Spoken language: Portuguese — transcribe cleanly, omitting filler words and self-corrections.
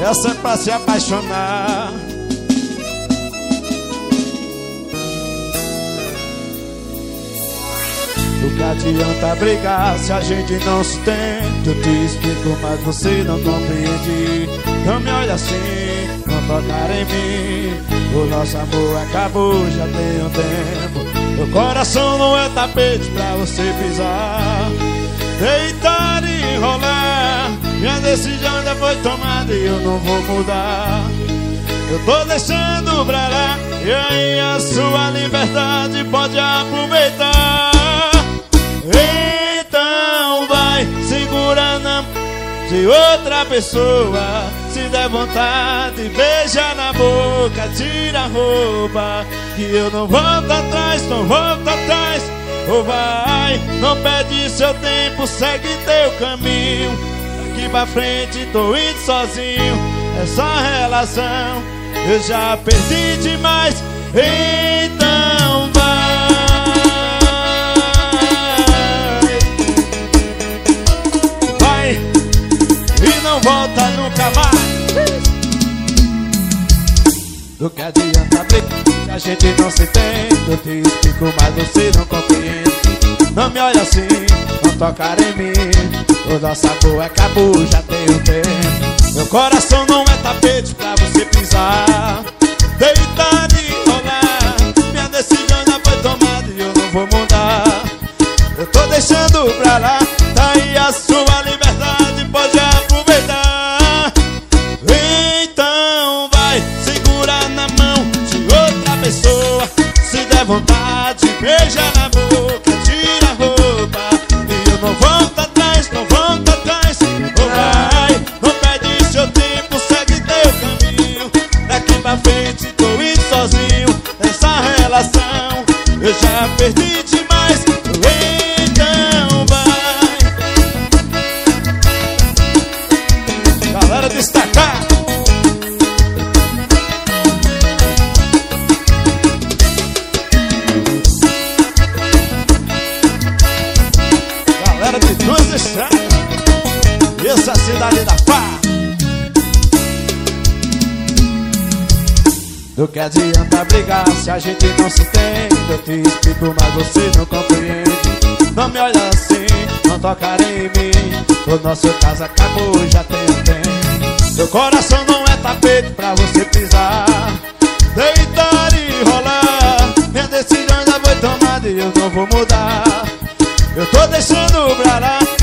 essa é pra se apaixonar. Do que adianta brigar se a gente não se tem? Eu te explico, mas você não compreende. Não me olha assim, não tocar em mim. O nosso amor acabou já tem um tempo. Meu coração não é tapete pra você pisar, deitar e enrolar. Minha decisão já foi tomada e eu não vou mudar. Eu tô deixando pra lá, e aí a sua liberdade pode aproveitar. Então vai, segura na mão de outra pessoa. Se der vontade, beija na boca, tira a roupa, que eu não volto atrás, não volto atrás. Ou vai, não perde seu tempo, segue teu caminho. Daqui pra frente tô indo sozinho. Essa relação eu já perdi demais. Então vai e não volta nunca mais. Do que adianta brigar se a gente não se tem? Eu te explico, mas você não compreende. Não me olha assim, não tocar em mim. O nosso amor acabou já tem um tempo. Meu coração não é tapete pra você pisar, deitar e enrolar. Minha decisão já foi tomada e eu não vou mudar. Eu tô deixando pra lá, daí a sua liberdade pode aproveitar. Então vai, segura na mão de outra pessoa. Se der vontade, beija na boca, tira a roupa, e eu não volto atrás, não volto atrás. Ou vai, não perde seu tempo, segue teu caminho. Daqui pra frente tô indo sozinho. Nessa relação eu já perdi demais. Então vai. Galera, destacar. Galera de Cruz Estrada, essa cidade da paz. Do que adianta brigar se a gente não se tem? Eu te explico, mas você não compreende. Não me olha assim, não tocar em mim. O nosso caso acabou já tem um tempo. Meu coração não é tapete pra você pisar, deitar e rolar. Minha decisão já foi tomada e eu não vou mudar. Eu tô deixando pra lá,